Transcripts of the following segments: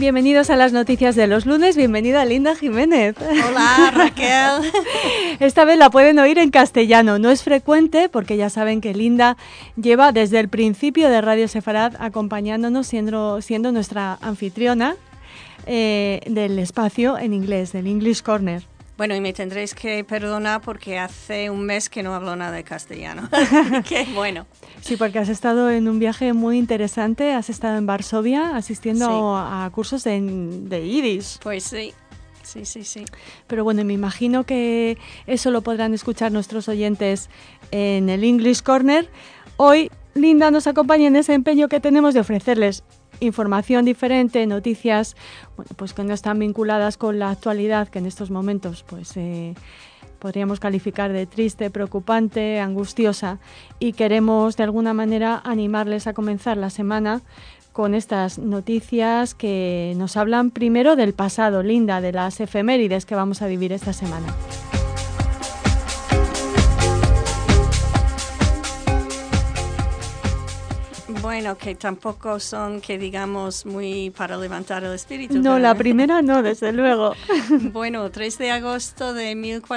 Bienvenidos a las noticias de los lunes. Bienvenida Linda Jiménez. Hola Raquel. Esta vez la pueden oír en castellano. No es frecuente porque ya saben que Linda lleva desde el principio de Radio Sefarad acompañándonos, siendo nuestra anfitriona del espacio en inglés, del English Corner. Bueno, y me tendréis que perdonar porque hace un mes que no hablo nada de castellano. Qué bueno. Sí, porque has estado en un viaje muy interesante, has estado en Varsovia asistiendo a cursos de Yiddish. Pues sí. Sí. Pero bueno, me imagino que eso lo podrán escuchar nuestros oyentes en el English Corner. Hoy Linda nos acompaña en ese empeño que tenemos de ofrecerles información diferente, noticias pues que no están vinculadas con la actualidad, que en estos momentos pues podríamos calificar de triste, preocupante, angustiosa, y queremos de alguna manera animarles a comenzar la semana con estas noticias que nos hablan primero del pasado, Linda, de las efemérides que vamos a vivir esta semana. Bueno, que tampoco son, que digamos, muy para levantar el espíritu. No, la primera no, desde luego. Bueno, 3 de agosto de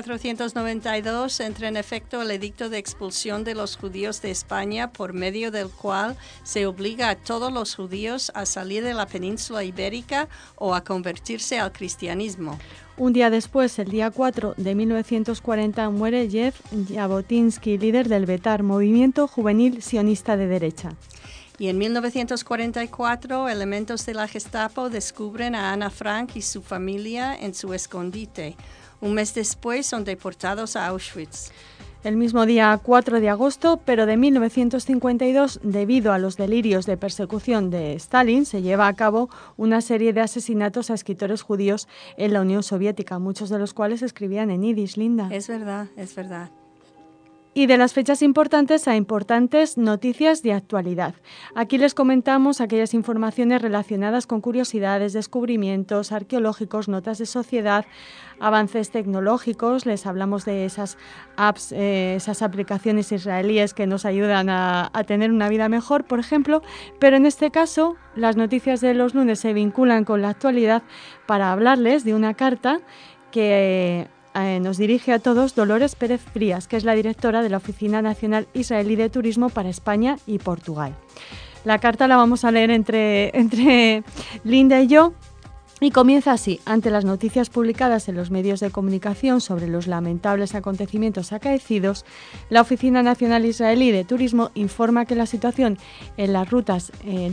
1492 entra en efecto el edicto de expulsión de los judíos de España, por medio del cual se obliga a todos los judíos a salir de la península ibérica o a convertirse al cristianismo. Un día después, el día 4 de 1940, muere Jeff Jabotinsky, líder del Betar, movimiento juvenil sionista de derecha. Y en 1944, elementos de la Gestapo descubren a Ana Frank y su familia en su escondite. Un mes después son deportados a Auschwitz. El mismo día 4 de agosto, pero de 1952, debido a los delirios de persecución de Stalin, se lleva a cabo una serie de asesinatos a escritores judíos en la Unión Soviética, muchos de los cuales escribían en yiddish, Linda. Es verdad. Y de las fechas importantes a importantes noticias de actualidad. Aquí les comentamos aquellas informaciones relacionadas con curiosidades, descubrimientos arqueológicos, notas de sociedad, avances tecnológicos. Les hablamos de esas apps, esas aplicaciones israelíes que nos ayudan a tener una vida mejor, por ejemplo. Pero en este caso, las noticias de los lunes se vinculan con la actualidad para hablarles de una carta que nos dirige a todos Dolores Pérez Frías, que es la directora de la Oficina Nacional Israelí de Turismo para España y Portugal. La carta la vamos a leer entre Linda y yo. Y comienza así: ante las noticias publicadas en los medios de comunicación sobre los lamentables acontecimientos acaecidos, la Oficina Nacional Israelí de Turismo informa que la situación en las rutas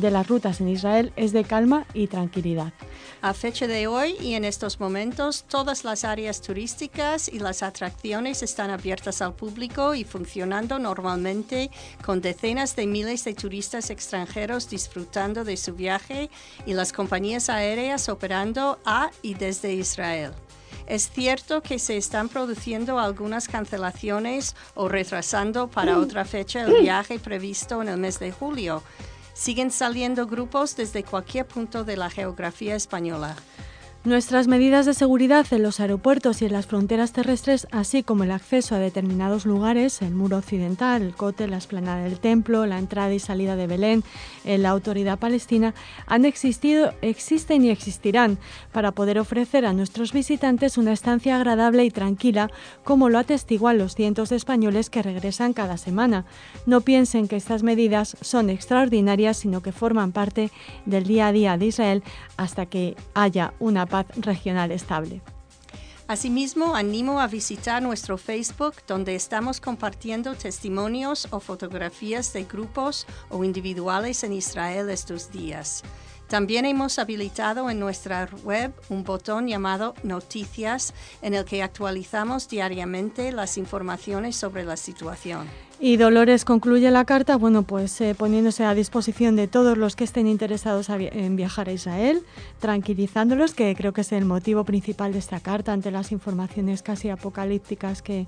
en Israel es de calma y tranquilidad. A fecha de hoy y en estos momentos, todas las áreas turísticas y las atracciones están abiertas al público y funcionando normalmente, con decenas de miles de turistas extranjeros disfrutando de su viaje y las compañías aéreas operando a y desde Israel. Es cierto que se están produciendo algunas cancelaciones o retrasando para otra fecha el viaje previsto en el mes de julio. Siguen saliendo grupos desde cualquier punto de la geografía española. Nuestras medidas de seguridad en los aeropuertos y en las fronteras terrestres, así como el acceso a determinados lugares, el muro occidental, el cótel, la explanada del templo, la entrada y salida de Belén, la autoridad palestina, han existido, existen y existirán para poder ofrecer a nuestros visitantes una estancia agradable y tranquila, como lo atestiguan los cientos de españoles que regresan cada semana. No piensen que estas medidas son extraordinarias, sino que forman parte del día a día de Israel hasta que haya una paz regional estable. Asimismo, animo a visitar nuestro Facebook, donde estamos compartiendo testimonios o fotografías de grupos o individuales en Israel estos días. También hemos habilitado en nuestra web un botón llamado Noticias, en el que actualizamos diariamente las informaciones sobre la situación. Y Dolores concluye la carta, poniéndose a disposición de todos los que estén interesados en viajar a Israel, tranquilizándolos, que creo que es el motivo principal de esta carta ante las informaciones casi apocalípticas que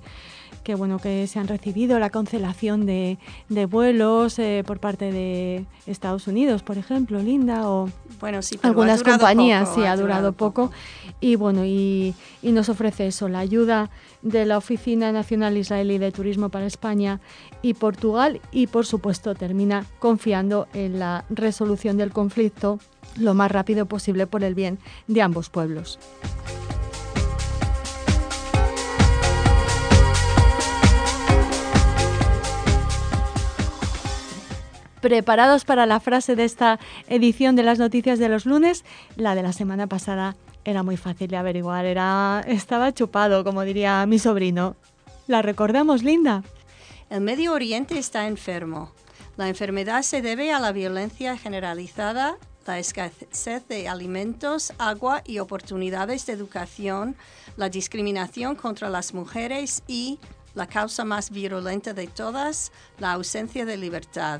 se han recibido, la cancelación de vuelos por parte de Estados Unidos, por ejemplo, Linda, o sí, algunas compañías, ha durado poco. Y nos ofrece eso, la ayuda de la Oficina Nacional Israelí de Turismo para España y Portugal, y por supuesto termina confiando en la resolución del conflicto lo más rápido posible por el bien de ambos pueblos. ¿Preparados para la frase de esta edición de las noticias de los lunes? La de la semana pasada era muy fácil de averiguar, estaba chupado, como diría mi sobrino. ¿La recordamos, Linda? El Medio Oriente está enfermo. La enfermedad se debe a la violencia generalizada, la escasez de alimentos, agua y oportunidades de educación, la discriminación contra las mujeres y, la causa más virulenta de todas, la ausencia de libertad.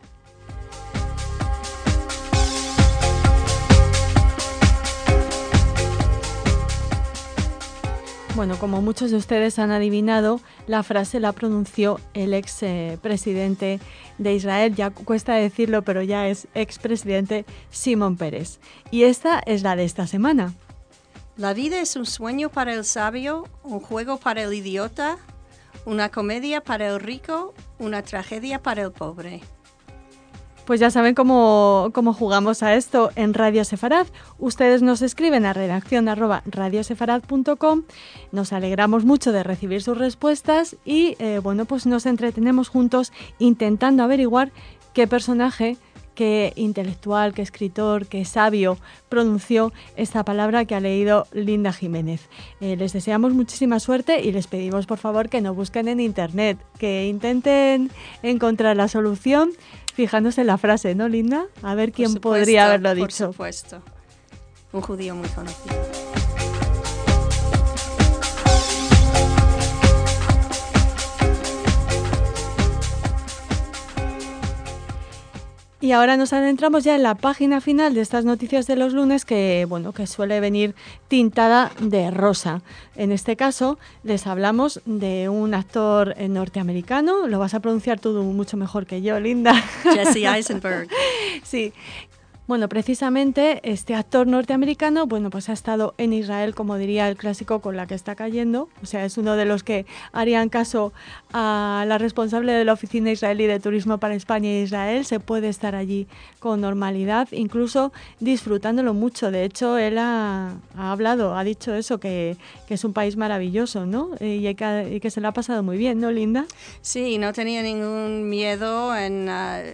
Bueno, como muchos de ustedes han adivinado, la frase la pronunció el expresidente de Israel, ya cuesta decirlo, pero ya es expresidente Shimon Peres. Y esta es la de esta semana. La vida es un sueño para el sabio, un juego para el idiota, una comedia para el rico, una tragedia para el pobre. Pues ya saben cómo jugamos a esto en Radio Sefarad. Ustedes nos escriben a redacción@radiosefarad.com. Nos alegramos mucho de recibir sus respuestas y pues nos entretenemos juntos intentando averiguar qué personaje, qué intelectual, qué escritor, qué sabio pronunció esta palabra que ha leído Linda Jiménez. Les deseamos muchísima suerte y les pedimos por favor que no busquen en internet, que intenten encontrar la solución fijándose en la frase, ¿no, Linda? A ver quién podría haberlo dicho. Por supuesto. Un judío muy conocido. Y ahora nos adentramos ya en la página final de estas noticias de los lunes que suele venir tintada de rosa. En este caso les hablamos de un actor norteamericano, lo vas a pronunciar tú mucho mejor que yo, Linda. Jesse Eisenberg. Sí. Bueno, precisamente este actor norteamericano, pues ha estado en Israel, como diría el clásico, con la que está cayendo. O sea, es uno de los que harían caso a la responsable de la Oficina Israelí de Turismo para España e Israel. Se puede estar allí con normalidad, incluso disfrutándolo mucho. De hecho, él ha dicho eso, que es un país maravilloso, ¿no? Y que se lo ha pasado muy bien, ¿no, Linda? Sí, no tenía ningún miedo en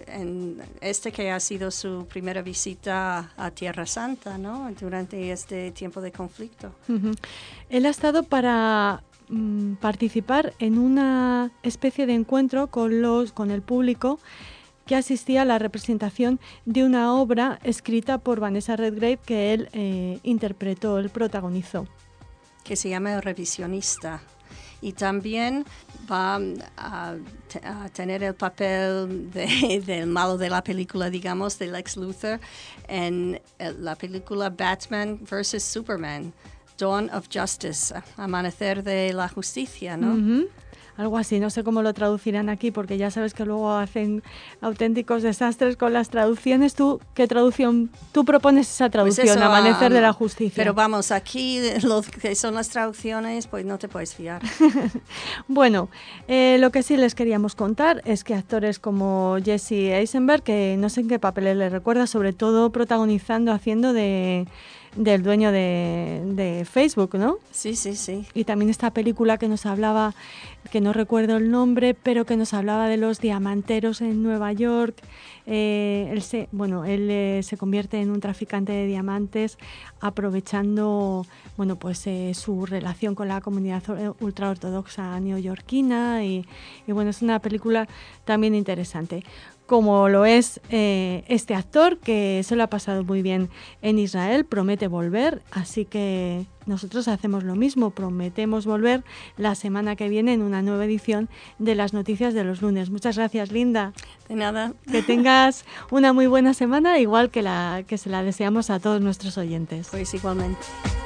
que ha sido su primera visita a Tierra Santa, ¿no? Durante este tiempo de conflicto. Uh-huh. Él ha estado para participar en una especie de encuentro con el público que asistía a la representación de una obra escrita por Vanessa Redgrave que él interpretó, él protagonizó. Que se llama El Revisionista. Y también va a tener el papel del malo de la película, digamos, de Lex Luthor, en la película Batman vs. Superman, Dawn of Justice, Amanecer de la Justicia, ¿no? Uh-huh. Algo así, no sé cómo lo traducirán aquí, porque ya sabes que luego hacen auténticos desastres con las traducciones. ¿Qué traducción? Tú propones esa traducción, pues eso, Amanecer de la Justicia. Pero vamos, aquí lo que son las traducciones, pues no te puedes fiar. Bueno, lo que sí les queríamos contar es que actores como Jesse Eisenberg, que no sé en qué papeles les recuerda, sobre todo haciendo del dueño de Facebook, ¿no? Sí, sí, sí. Y también esta película que nos hablaba, que no recuerdo el nombre, pero que nos hablaba de los diamanteros en Nueva York. Él se convierte en un traficante de diamantes aprovechando su relación con la comunidad ultraortodoxa neoyorquina y es una película también interesante. Como lo es este actor, que se lo ha pasado muy bien en Israel, promete volver, así que nosotros hacemos lo mismo, prometemos volver la semana que viene en una nueva edición de las noticias de los lunes. Muchas gracias, Linda. De nada. Que tengas una muy buena semana, igual que se la deseamos a todos nuestros oyentes. Pues igualmente.